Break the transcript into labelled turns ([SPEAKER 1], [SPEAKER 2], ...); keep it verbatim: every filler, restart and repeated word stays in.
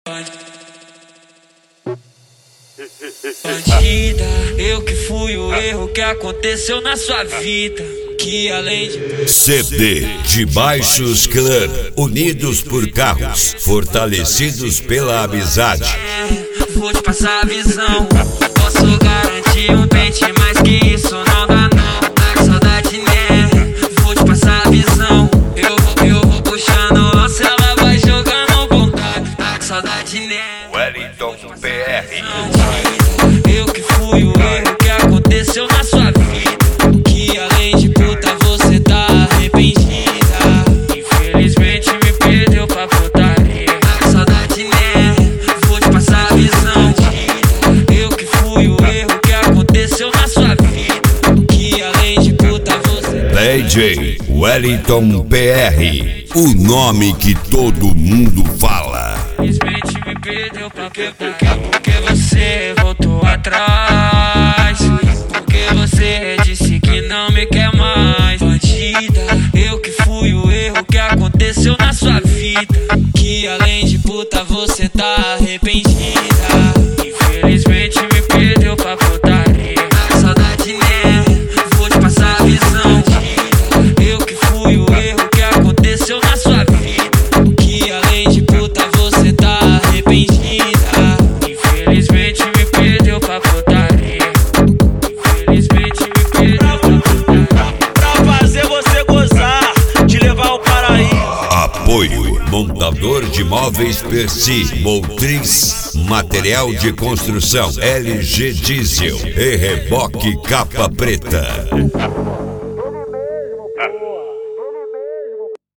[SPEAKER 1] Bandida, eu que fui o erro que aconteceu na sua vida. Que além de
[SPEAKER 2] C D de Baixos Clã, unidos por carros, fortalecidos pela amizade.
[SPEAKER 1] é, vou te passar a visão. Posso garantir um pente, mas que isso não dá não. Tá com saudade, né? Vou te passar a visão. Eu vou, eu vou puxando o lance, ela vai jogando vontade. Tá com saudade, né?
[SPEAKER 2] Wellington P R.
[SPEAKER 1] Eu que fui o erro que aconteceu na sua vida. Que além de puta você tá arrependida. Infelizmente me perdeu pra putaria. Tá com saudade, né? Vou te passar a visão. Eu que fui o erro que aconteceu na sua vida. Que além de puta você tá
[SPEAKER 2] D J Wellington P R, o nome que todo mundo fala.
[SPEAKER 1] Infelizmente me perdeu pra porque, porque, porque você voltou atrás. Porque você disse que não me quer mais. Bandida, eu que fui o erro que aconteceu na sua vida. Que além de puta você tá arrependida. Infelizmente me perdeu pra putaria. Tá com saudade, né? Vou te passar a visão. Eu que fui o erro que aconteceu na sua vida. Que além de puta você tá arrependida. Infelizmente me perdeu pra putaria. Infelizmente me perdeu pra putaria.
[SPEAKER 3] Pra fazer você gozar, te levar ao paraíso.
[SPEAKER 2] Apoio montador de móveis Percy, Motriz, material de construção L G Diesel e reboque capa preta.